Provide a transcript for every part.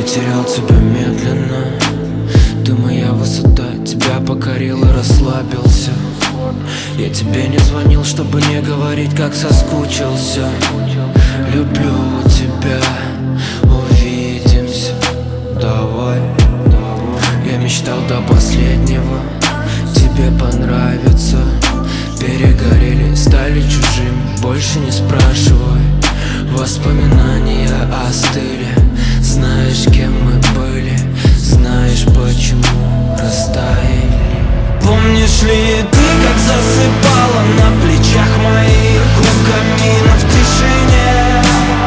терял тебя медленно. Ты моя высота, тебя покорил и расслабился. Я тебе не звонил, чтобы не говорить, как соскучился. Люблю тебя, увидимся, давай. Я мечтал до последнего, тебе понравится. Перегорели, стали чужими, больше не спрашивай. Воспоминания остыли. Знаешь, кем мы были, знаешь, почему растаяли. Помнишь ли ты, как засыпала на плечах моих у камина в тишине?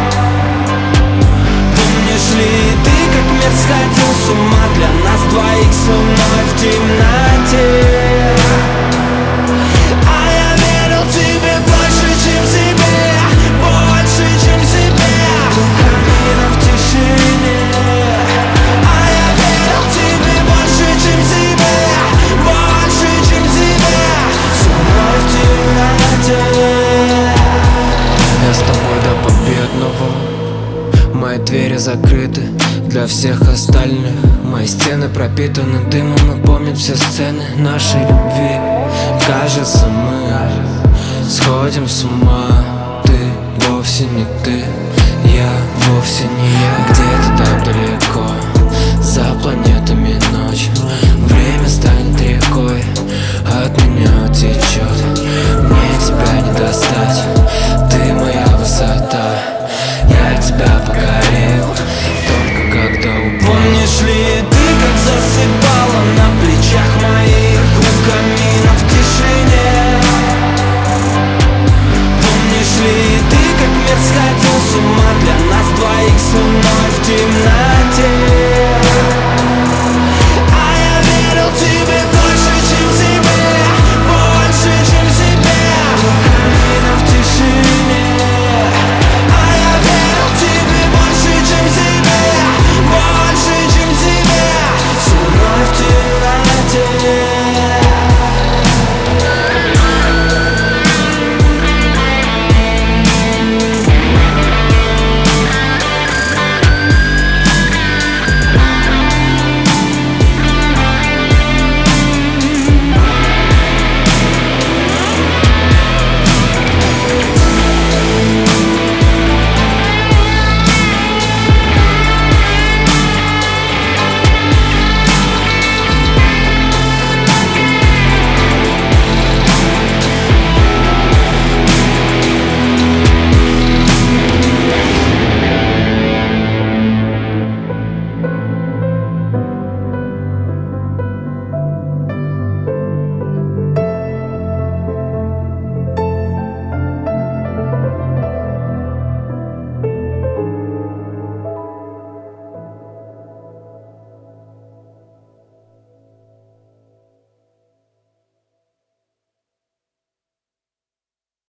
Помнишь ли ты, как мир сходил с ума для нас двоих с луной в темноте? А я верил тебе больше, чем себе, больше, чем себе. У камина в тишине. А я верил тебе больше, чем себе, больше, чем себе. С луной в темноте. Я с тобой до победного. Мои двери закрыты для всех остальных. Мои стены пропитаны дымом и помнят все сцены нашей любви. Кажется, мы сходим с ума. Ты вовсе не ты, я вовсе не я. Где-то там далеко, за планетами ночь, время станет рекой, от меня утечет. Мне тебя не достать, ты моя высота. Я тебя